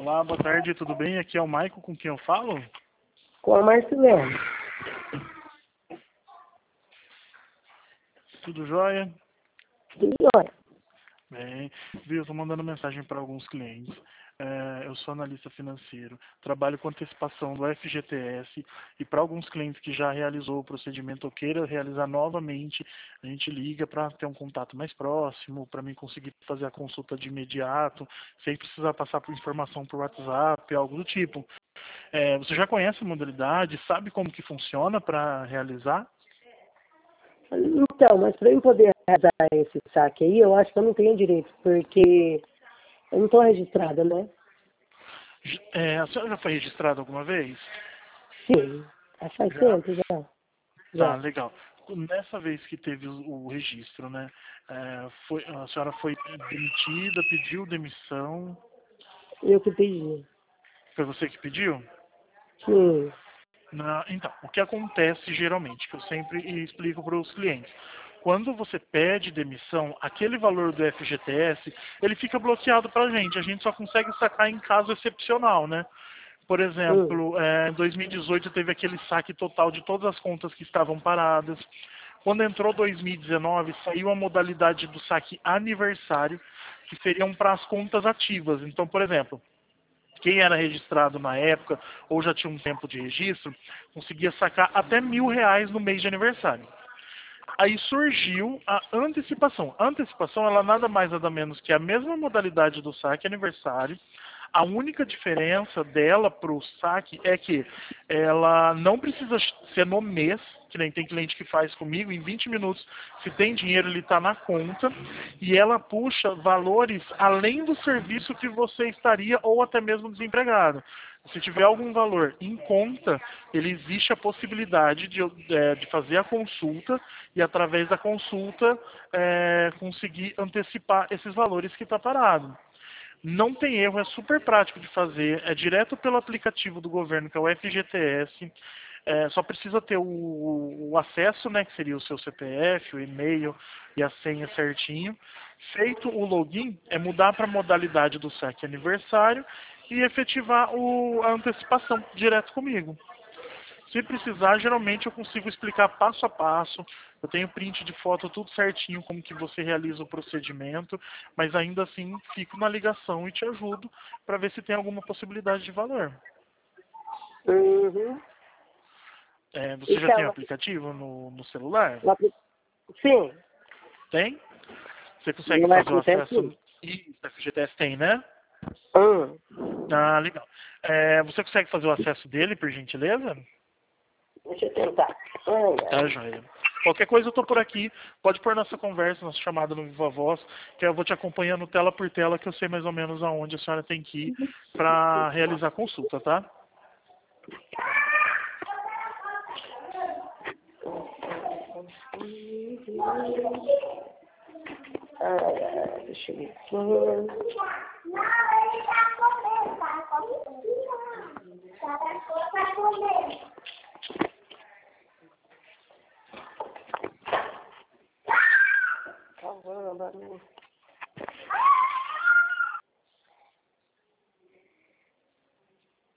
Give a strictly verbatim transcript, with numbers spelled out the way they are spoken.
Olá, boa tarde, tudo bem? Aqui é o Maico, com quem eu falo? Com a Marcilene. Tudo jóia? Tudo jóia. Bem, viu, eu tô mandando mensagem para alguns clientes. É, eu sou analista financeiro, trabalho com antecipação do F G T S e para alguns clientes que já realizou o procedimento ou queira realizar novamente, a gente liga para ter um contato mais próximo, para mim conseguir fazer a consulta de imediato, sem precisar passar por informação por WhatsApp, algo do tipo. É, você já conhece a modalidade, sabe como que funciona para realizar? Então, mas para eu poder realizar esse saque aí, eu acho que eu não tenho direito, porque eu não estou registrada, né? É, a senhora já foi registrada alguma vez? Sim, já faz Já? tempo já. Tá, Já. legal. Nessa vez que teve o, o registro, né? é, foi, a senhora foi demitida, pediu demissão. Eu que pedi. Foi você que pediu? Sim. Na- então, o que acontece geralmente, que eu sempre explico para os clientes. Quando você pede demissão, aquele valor do F G T S, ele fica bloqueado para a gente. A gente só consegue sacar em caso excepcional, né? Por Hum. exemplo, é, em dois mil e dezoito teve aquele saque total de todas as contas que estavam paradas. Quando entrou dois mil e dezenove, saiu a modalidade do saque aniversário, que seriam para as contas ativas. Então, por exemplo, quem era registrado na época ou já tinha um tempo de registro, conseguia sacar até mil reais no mês de aniversário. Aí surgiu a antecipação. A antecipação, ela nada mais nada menos que a mesma modalidade do saque aniversário. A única diferença dela para o saque é que ela não precisa ser no mês, que nem tem cliente que faz comigo, em vinte minutos, se tem dinheiro, ele está na conta, e ela puxa valores além do serviço que você estaria ou até mesmo desempregado. Se tiver algum valor em conta, ele existe a possibilidade de, é, de fazer a consulta e através da consulta é, conseguir antecipar esses valores que está parado. Não tem erro, é super prático de fazer, é direto pelo aplicativo do governo, que é o F G T S. É, só precisa ter o, o acesso, né, que seria o seu C P F, o e-mail e a senha certinho. Feito o login, é mudar para a modalidade do saque aniversário e efetivar o, a antecipação direto comigo. Se precisar, geralmente eu consigo explicar passo a passo. Eu tenho print de foto, tudo certinho, como que você realiza o procedimento, mas ainda assim fico na ligação e te ajudo para ver se tem alguma possibilidade de valor. Uhum. É, você já tem o Então, aplicativo no, no celular? no apli- sim, Tem? Você consegue no fazer o F G T S acesso? sim. Isso, F G T S tem, né? Hum. Ah, legal. É, você consegue fazer o acesso dele, por gentileza? Deixa eu tentar. Ai, Tá, ai. joia. Qualquer coisa eu tô por aqui. Pode pôr nossa conversa, nossa chamada no Viva Voz, que eu vou te acompanhando tela por tela, que eu sei mais ou menos aonde a senhora tem que ir para realizar a consulta, tá? Ai, ai, deixa eu ver aqui. Não, ele tá comendo, tá comendo. Tá pra comer. Caramba, né?